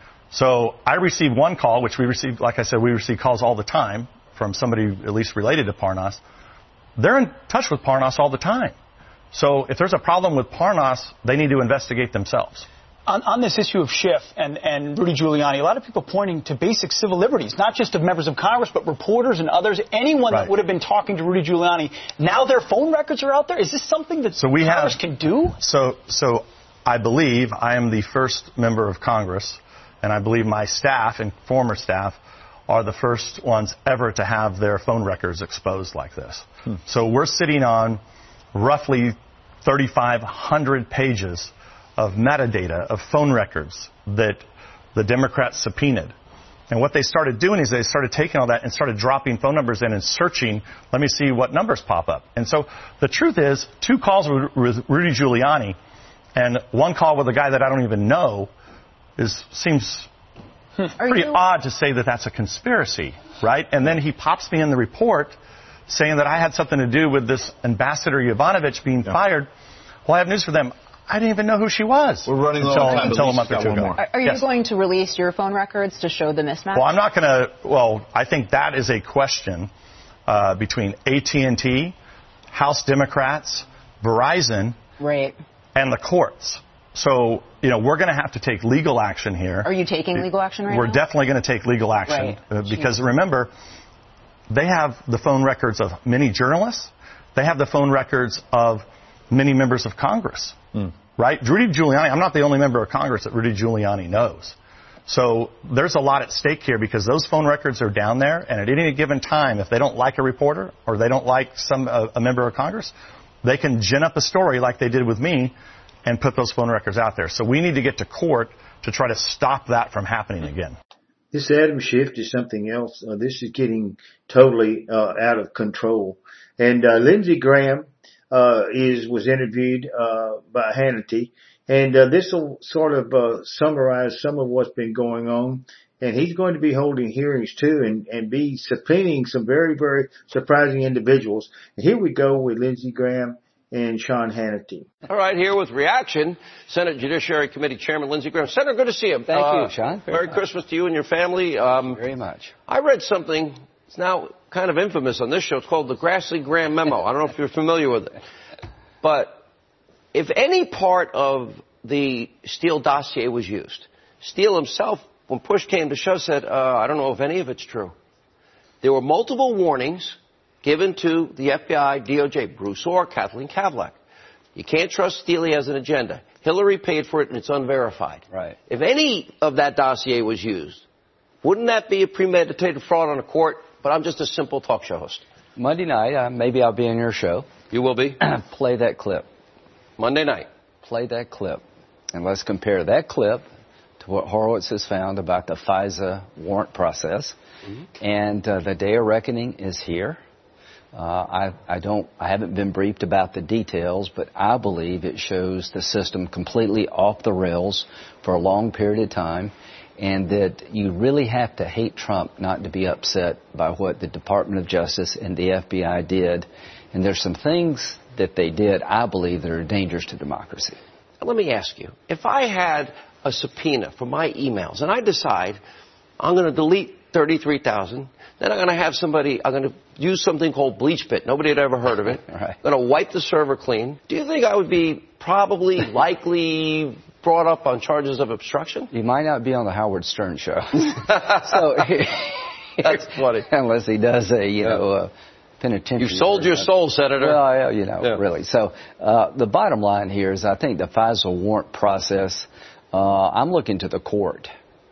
So I received one call, which we received, like I said, we receive calls all the time from somebody at least related to Parnas. They're in touch with Parnas all the time. So if there's a problem with Parnas, they need to investigate themselves. On, on this issue of Schiff and, and Rudy Giuliani, a lot of people pointing to basic civil liberties, not just of members of Congress, but reporters and others, anyone right. that would have been talking to Rudy Giuliani. Now their phone records are out there. Is this something that so we Congress have, can do? So, so I believe I am the first member of Congress, and I believe my staff and former staff are the first ones ever to have their phone records exposed like this. Hmm. So we're sitting on roughly thirty-five hundred pages of metadata, of phone records that the Democrats subpoenaed. And what they started doing is they started taking all that and started dropping phone numbers in and searching, let me see what numbers pop up. And so the truth is, two calls with, with Rudy Giuliani and one call with a guy that I don't even know is seems hmm. pretty you... odd to say that that's a conspiracy, right? And then he pops me in the report saying that I had something to do with this Ambassador Yovanovitch being yeah. fired. Well, I have news for them. I didn't even know who she was. We're running low on time. Until a month or two ago. Are, are you yes. going to release your phone records to show the mismatch? Well, I'm not going to. Well, I think that is a question uh, between A T and T, House Democrats, Verizon, right. and the courts. So, you know, we're going to have to take legal action here. Are you taking legal action right we're now? We're definitely going to take legal action right. uh, because, Jeez. remember, they have the phone records of many journalists. They have the phone records of many members of Congress. Mm. Right? Rudy Giuliani, I'm not the only member of Congress that Rudy Giuliani knows. So there's a lot at stake here because those phone records are down there, and at any given time, if they don't like a reporter or they don't like some a, a member of Congress, they can gin up a story like they did with me and put those phone records out there. So we need to get to court to try to stop that from happening again. This Adam Schiff is something else. Uh, this is getting totally uh, out of control. And uh, Lindsey Graham Uh, is was interviewed uh, by Hannity, and uh, this will sort of uh, summarize some of what's been going on. And he's going to be holding hearings too, and, and be subpoenaing some very, very surprising individuals. And here we go with Lindsey Graham and Sean Hannity. All right, here with reaction, Senate Judiciary Committee Chairman Lindsey Graham. Senator, good to see you. Thank uh, you, Sean. Merry much. Christmas to you and your family. Um, very much. I read something. It's now kind of infamous on this show. It's called the Grassley-Graham Memo. I don't know if you're familiar with it. But if any part of the Steele dossier was used, Steele himself, when push came to shove, said, uh, I don't know if any of it's true. There were multiple warnings given to the F B I, D O J, Bruce Orr, Kathleen Kavlak. You can't trust Steele, he has an agenda. Hillary paid for it, and it's unverified. Right. If any of that dossier was used, wouldn't that be a premeditated fraud on a court? But I'm just a simple talk show host. Monday night, uh, maybe I'll be on your show. You will be? Play that clip. Monday night. Play that clip. And let's compare that clip to what Horowitz has found about the FISA warrant process. Mm-hmm. And uh, the day of reckoning is here. Uh, I, I don't, I haven't been briefed about the details, but I believe it shows the system completely off the rails for a long period of time, and that you really have to hate Trump not to be upset by what the Department of Justice and the F B I did. And there's some things that they did, I believe, that are dangerous to democracy. Let me ask you, if I had a subpoena for my emails and I decide I'm going to delete thirty-three thousand, then I'm going to have somebody, I'm going to use something called BleachBit. Nobody had ever heard of it. Right. I'm going to wipe the server clean. Do you think I would be probably likely brought up on charges of obstruction? You might not be on the Howard Stern show. so That's funny. Unless he does a, you yeah. know, uh, penitentiary. You've sold your soul, Senator. Well, you know, yeah. really. So uh, the bottom line here is I think the FISA warrant process, uh, I'm looking to the court.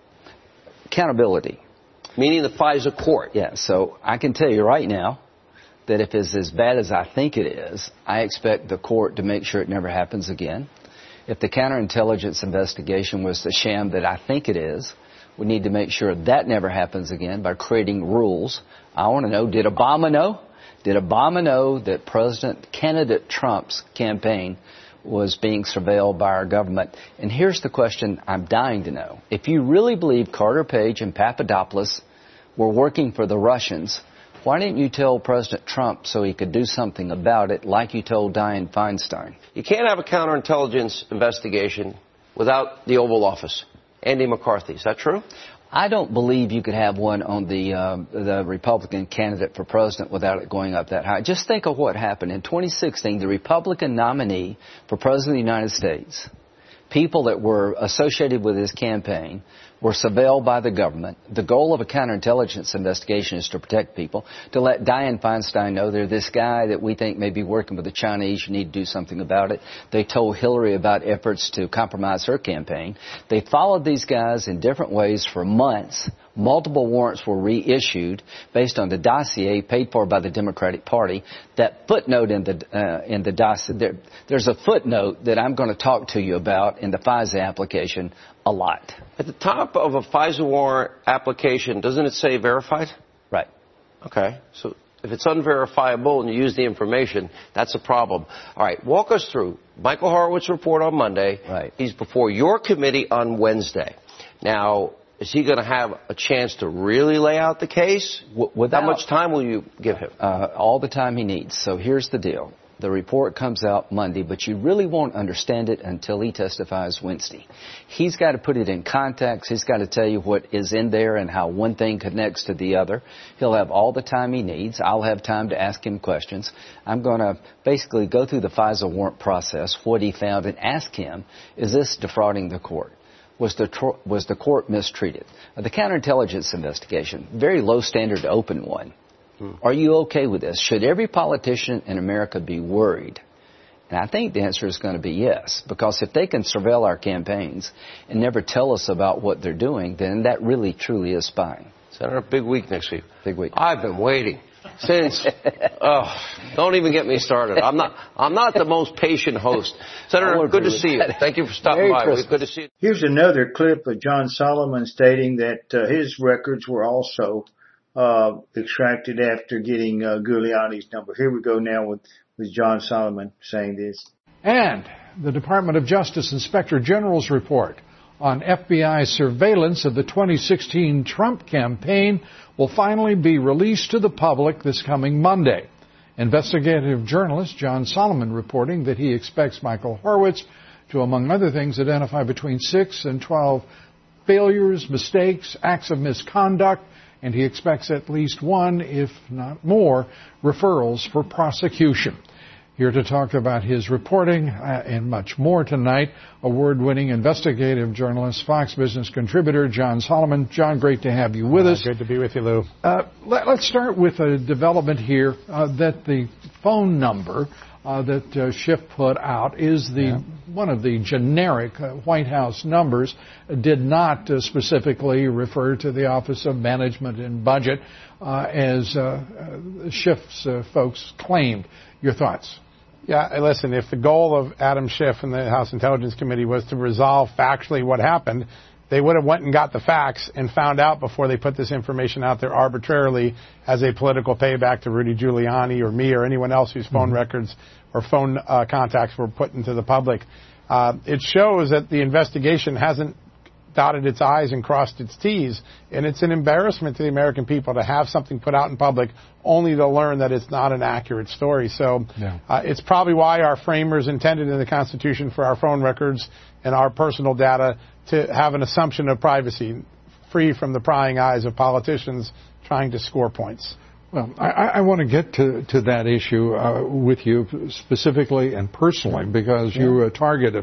Accountability. Meaning the FISA court. Yeah, so I can tell you right now that if it's as bad as I think it is, I expect the court to make sure it never happens again. If the counterintelligence investigation was the sham that I think it is, we need to make sure that never happens again by creating rules. I want to know, did Obama know? Did Obama know that President candidate Trump's campaign was being surveilled by our government? And here's the question I'm dying to know. If you really believe Carter Page and Papadopoulos were working for the Russians, why didn't you tell President Trump so he could do something about it like you told Dianne Feinstein? You can't have a counterintelligence investigation without the Oval Office. Andy McCarthy, is that true? I don't believe you could have one on the uh, the Republican candidate for president without it going up that high. Just think of what happened. In twenty sixteen, the Republican nominee for president of the United States, people that were associated with his campaign, were surveilled by the government. The goal of a counterintelligence investigation is to protect people, to let Dianne Feinstein know they're this guy that we think may be working with the Chinese. You need to do something about it. They told Hillary about efforts to compromise her campaign. They followed these guys in different ways for months. Multiple warrants were reissued based on the dossier paid for by the Democratic Party. That footnote in the uh, in the dossier, there, there's a footnote that I'm going to talk to you about in the FISA application a lot. At the top of a FISA warrant application, doesn't it say verified? Right. Okay. So if it's unverifiable and you use the information, that's a problem. All right. Walk us through Michael Horowitz report on Monday. Right. He's before your committee on Wednesday. Now, is he going to have a chance to really lay out the case? Without, How much time will you give him? Uh, all the time he needs. So here's the deal. The report comes out Monday, but you really won't understand it until he testifies Wednesday. He's got to put it in context. He's got to tell you what is in there and how one thing connects to the other. He'll have all the time he needs. I'll have time to ask him questions. I'm going to basically go through the FISA warrant process, what he found, and ask him, is this defrauding the court? Was the, tr- was the court mistreated? Uh, the counterintelligence investigation, very low standard to open one. Hmm. Are you okay with this? Should every politician in America be worried? And I think the answer is going to be yes, because if they can surveil our campaigns and never tell us about what they're doing, then that really, truly is spying. Senator, big week next week. Big week. I've been waiting since. oh, don't even get me started. I'm not. I'm not the most patient host. Senator, good to see you. Thank you for stopping Merry by. Christmas. Good to see you. Here's another clip of John Solomon stating that uh, his records were also uh, extracted after getting uh, Giuliani's number. Here we go now with, with John Solomon saying this. And the Department of Justice Inspector General's report on F B I surveillance of the twenty sixteen Trump campaign will finally be released to the public this coming Monday. Investigative journalist John Solomon reporting that he expects Michael Horowitz to, among other things, identify between six and twelve failures, mistakes, acts of misconduct, and he expects at least one, if not more, referrals for prosecution. Here to talk about his reporting uh, and much more tonight, award-winning investigative journalist, Fox Business contributor John Solomon. John, great to have you with uh, us. Great to be with you, Lou. Uh, let, let's start with a development here uh, that the phone number uh, that uh, Schiff put out is the yeah. one of the generic uh, White House numbers, uh, did not uh, specifically refer to the Office of Management and Budget uh, as uh, uh, Schiff's uh, folks claimed. Your thoughts? Yeah, listen, if the goal of Adam Schiff and the House Intelligence Committee was to resolve factually what happened, they would have went and got the facts and found out before they put this information out there arbitrarily as a political payback to Rudy Giuliani or me or anyone else whose phone mm-hmm. records or phone uh, contacts were put into the public. Uh, it shows that the investigation hasn't dotted its I's and crossed its T's, and it's an embarrassment to the American people to have something put out in public only to learn that it's not an accurate story. So yeah. uh, it's probably why our framers intended in the Constitution for our phone records and our personal data to have an assumption of privacy, free from the prying eyes of politicians trying to score points. Well, I, I want to get to, to that issue uh, with you specifically and personally, because yeah. you're a target of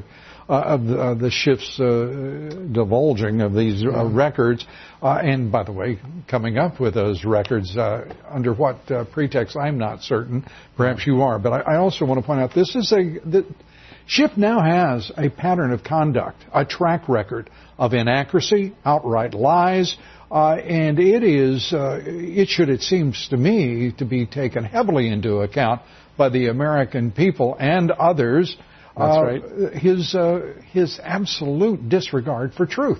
uh, of the, uh, the Schiff's uh, divulging of these uh, records. Uh, and by the way, coming up with those records, uh, under what uh, pretext, I'm not certain. Perhaps you are. But I, I also want to point out this is a... The, Schiff now has a pattern of conduct, a track record of inaccuracy, outright lies, uh, and it is, uh, it should, it seems to me, to be taken heavily into account by the American people and others. That's uh, right. His, uh, his absolute disregard for truth.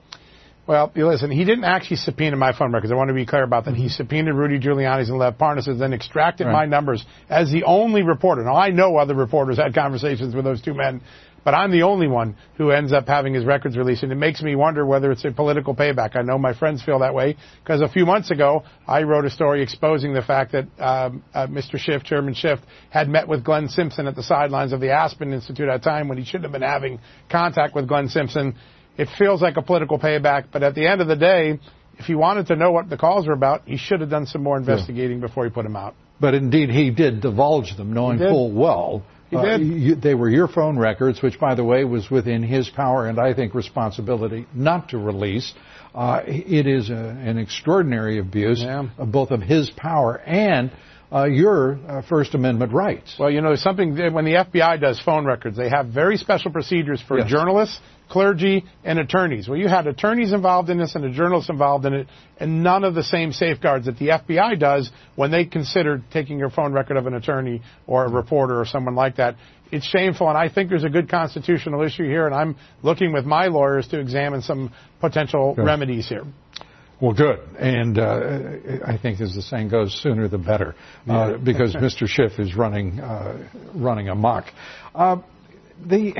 Well, listen, he didn't actually subpoena my phone records. I want to be clear about that. He subpoenaed Rudy Giuliani's and Lev Parnas's, then extracted right. my numbers as the only reporter. Now, I know other reporters had conversations with those two men, but I'm the only one who ends up having his records released, and it makes me wonder whether it's a political payback. I know my friends feel that way, because a few months ago, I wrote a story exposing the fact that um, uh, Mister Schiff, Chairman Schiff, had met with Glenn Simpson at the sidelines of the Aspen Institute at a time when he shouldn't have been having contact with Glenn Simpson. It feels like a political payback, but at the end of the day, if he wanted to know what the calls were about, he should have done some more investigating yeah. before he put them out. But indeed, he did divulge them, knowing full well he uh, did. You, they were your phone records, which, by the way, was within his power and, I think, responsibility not to release. Uh, it is a, an extraordinary abuse, yeah. of both of his power and Uh, your uh, First Amendment rights. Well, you know, something, when the F B I does phone records, they have very special procedures for yes. journalists, clergy, and attorneys. Well, you had attorneys involved in this and a journalist involved in it, and none of the same safeguards that the F B I does when they consider taking your phone record of an attorney or a reporter or someone like that. It's shameful, and I think there's a good constitutional issue here, and I'm looking with my lawyers to examine some potential good. remedies here. Well, good. And uh, I think, as the saying goes, sooner the better, uh, yeah. because Mister Schiff is running uh, running amok. Uh, the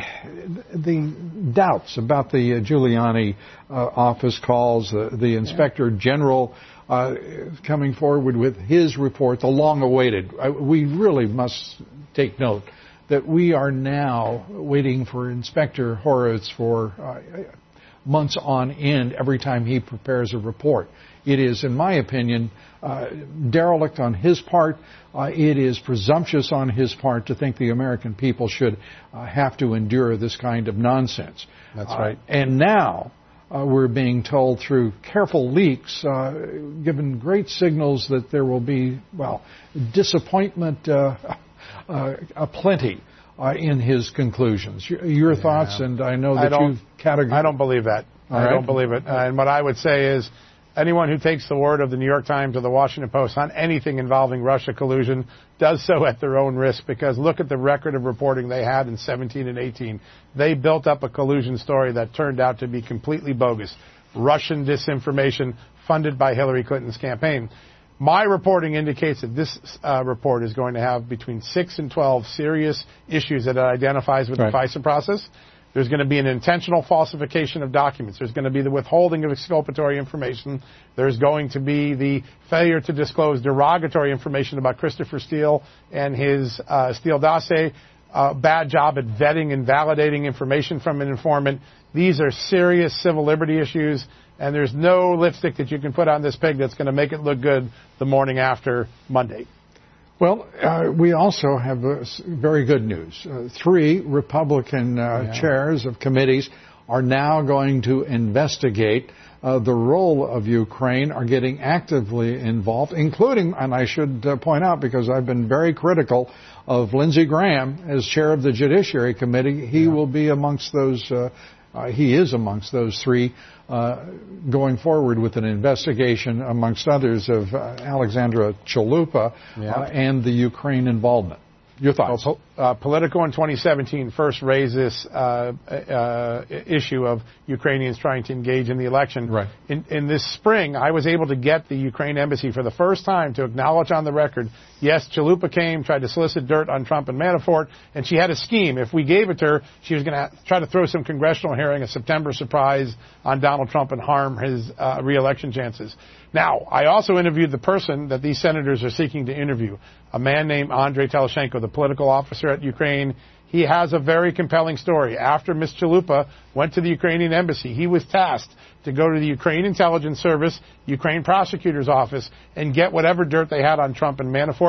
the doubts about the uh, Giuliani uh, office calls, uh, the Inspector yeah. General uh, coming forward with his report, the long-awaited. Uh, we really must take note that we are now waiting for Inspector Horowitz for Uh, months on end every time he prepares a report. It is, in my opinion, uh, derelict on his part. Uh, it is presumptuous on his part to think the American people should uh, have to endure this kind of nonsense. That's right. Uh, and now uh, we're being told through careful leaks, uh, given great signals that there will be, well, disappointment uh, uh, aplenty. Uh, in his conclusions. Your, your yeah. thoughts, and I know that you've categorized. I don't believe that. All I right. don't believe it. Uh, and what I would say is anyone who takes the word of the New York Times or the Washington Post on anything involving Russia collusion does so at their own risk, because look at the record of reporting they had in seventeen and eighteen. They built up a collusion story that turned out to be completely bogus. Russian disinformation funded by Hillary Clinton's campaign. My reporting indicates that this uh, report is going to have between six and twelve serious issues that it identifies with right. the FISA process. There's going to be an intentional falsification of documents. There's going to be the withholding of exculpatory information. There's going to be the failure to disclose derogatory information about Christopher Steele and his uh, Steele dossier. Uh, bad job at vetting and validating information from an informant. These are serious civil liberty issues, and there's no lipstick that you can put on this pig that's going to make it look good the morning after Monday. Well, uh, we also have uh, very good news. Uh, three Republican uh, yeah. chairs of committees are now going to investigate uh, the role of Ukraine, are getting actively involved, including, and I should uh, point out, because I've been very critical of Lindsey Graham as chair of the Judiciary Committee, he yeah. will be amongst those, uh, uh, he is amongst those three uh, going forward with an investigation, amongst others, of uh, Alexandra Chalupa yeah. uh, and the Ukraine involvement. Your thoughts? Well, uh, Politico in twenty seventeen first raised this uh, uh, issue of Ukrainians trying to engage in the election. Right. In, in this spring, I was able to get the Ukraine embassy for the first time to acknowledge on the record, yes, Chalupa came, tried to solicit dirt on Trump and Manafort, and she had a scheme. If we gave it to her, she was going to try to throw some congressional hearing, a September surprise on Donald Trump and harm his uh, re-election chances. Now, I also interviewed the person that these senators are seeking to interview, a man named Andrei Teleshenko, the political officer at Ukraine. He has a very compelling story. After Miz Chalupa went to the Ukrainian embassy, he was tasked to go to the Ukraine Intelligence Service, Ukraine Prosecutor's Office, and get whatever dirt they had on Trump and Manafort.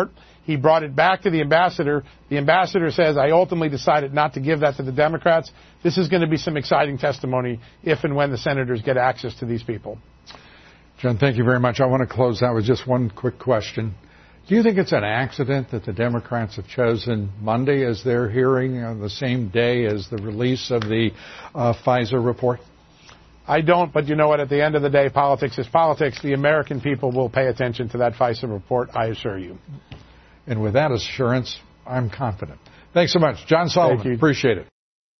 He brought it back to the ambassador. The ambassador says, I ultimately decided not to give that to the Democrats. This is going to be some exciting testimony if and when the senators get access to these people. John, thank you very much. I want to close out with just one quick question. Do you think it's an accident that the Democrats have chosen Monday as their hearing on the same day as the release of the uh, Pfizer report? I don't, but you know what? At the end of the day, politics is politics. The American people will pay attention to that Pfizer report, I assure you. And with that assurance, I'm confident. Thanks so much. John Solomon, appreciate it.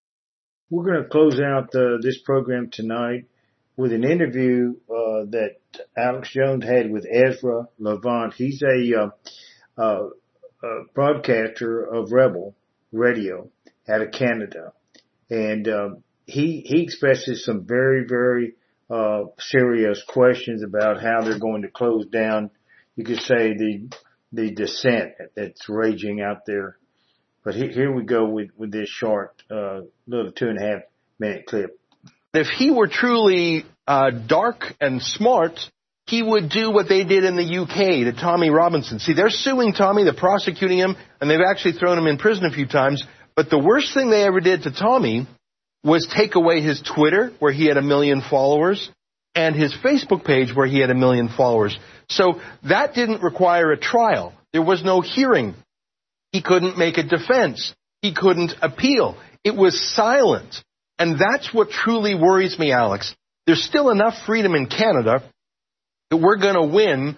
We're going to close out uh, this program tonight with an interview uh, that Alex Jones had with Ezra Levant. He's a uh, uh, uh, broadcaster of Rebel Radio out of Canada. And uh, he he expresses some very, very uh, serious questions about how they're going to close down, you could say, the the dissent that's raging out there. But he, here we go with, with this short uh, little two and a half minute clip. If he were truly uh, dark and smart, he would do what they did in the U K to Tommy Robinson. See, they're suing Tommy, they're prosecuting him, and they've actually thrown him in prison a few times. But the worst thing they ever did to Tommy was take away his Twitter, where he had a million followers, and his Facebook page, where he had a million followers. So that didn't require a trial. There was no hearing. He couldn't make a defense. He couldn't appeal. It was silent. And that's what truly worries me, Alex. There's still enough freedom in Canada that we're going to win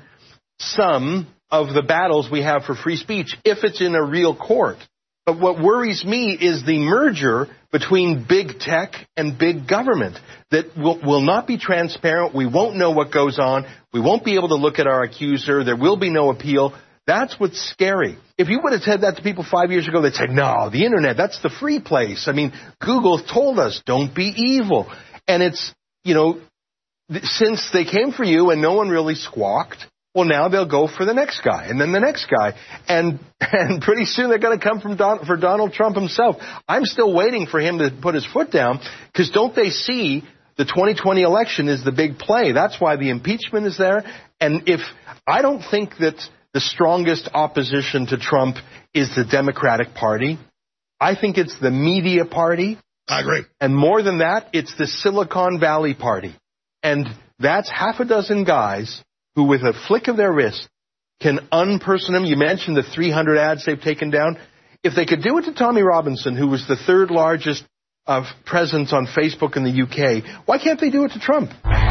some of the battles we have for free speech if it's in a real court. But what worries me is the merger between big tech and big government that will, will not be transparent. We won't know what goes on. We won't be able to look at our accuser. There will be no appeal. That's what's scary. If you would have said that to people five years ago, they'd say, no, the internet, that's the free place. I mean, Google told us, don't be evil. And it's, you know, th- since they came for you and no one really squawked, well, now they'll go for the next guy and then the next guy. And and pretty soon they're going to come from Don, for Donald Trump himself. I'm still waiting for him to put his foot down because don't they see the twenty twenty election is the big play? That's why the impeachment is there. And if I don't think that the strongest opposition to Trump is the Democratic Party. I think it's the media party. I agree. And more than that, it's the Silicon Valley Party. And that's half a dozen guys who, with a flick of their wrist, can unperson him. You mentioned the three hundred ads they've taken down. If they could do it to Tommy Robinson, who was the third largest uh, presence on Facebook in the U K, why can't they do it to Trump?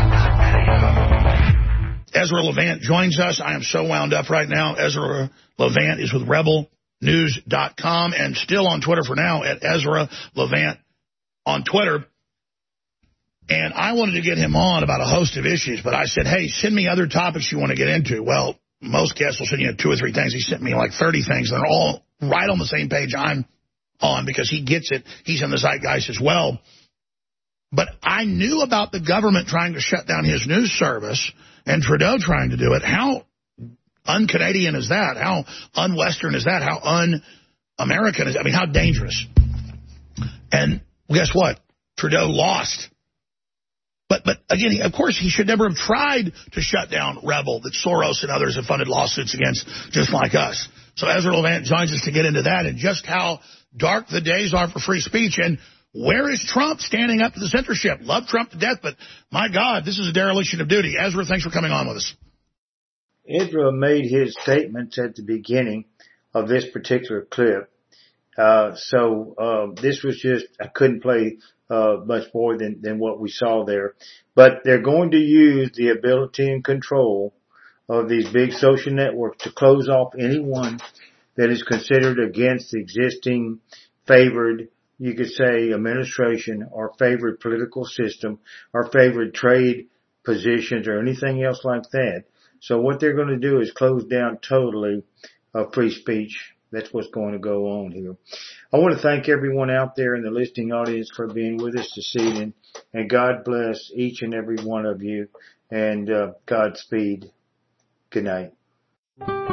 Ezra Levant joins us. I am so wound up right now. Ezra Levant is with rebel news dot com and still on Twitter for now at Ezra Levant on Twitter. And I wanted to get him on about a host of issues, but I said, hey, send me other topics you want to get into. Well, most guests will send you two or three things. He sent me like thirty things, and they're all right on the same page I'm on because he gets it. He's in the zeitgeist as well. But I knew about the government trying to shut down his news service and Trudeau trying to do it. How un-Canadian is that? How un-Western is that? How un-American is that? I mean, how dangerous? And guess what? Trudeau lost. But, but again, of course, he should never have tried to shut down Rebel that Soros and others have funded lawsuits against, just like us. So Ezra Levant joins us to get into that and just how dark the days are for free speech. And where is Trump standing up to the censorship? Love Trump to death, but my God, this is a dereliction of duty. Ezra, thanks for coming on with us. Ezra made his statements at the beginning of this particular clip. Uh, so, uh, this was just, I couldn't play, uh, much more than, than what we saw there. But they're going to use the ability and control of these big social networks to close off anyone that is considered against the existing favored, you could say, administration or favored political system or favored trade positions or anything else like that. So what they're going to do is close down totally uh, free speech. That's what's going to go on here. I want to thank everyone out there in the listening audience for being with us this evening. And God bless each and every one of you. And uh, Godspeed. Good night.